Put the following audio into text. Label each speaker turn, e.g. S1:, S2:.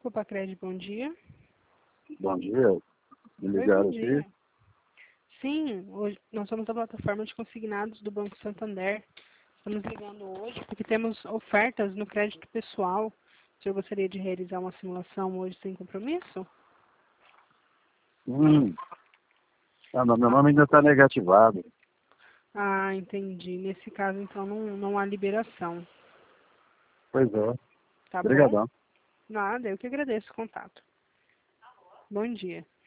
S1: Copacred, bom dia.
S2: Bom dia. Me
S1: Oi,
S2: ligaram
S1: bom dia.
S2: aqui.
S1: Sim, hoje nós somos a plataforma de consignados do Banco Santander. Estamos ligando hoje porque temos ofertas no crédito pessoal. O senhor gostaria de realizar uma simulação hoje sem compromisso?
S2: Meu nome ainda está negativado.
S1: Ah, entendi. Nesse caso, então, não há liberação.
S2: Pois é.
S1: Tá bom?
S2: Obrigadão.
S1: Nada, eu que agradeço o contato. Bom dia.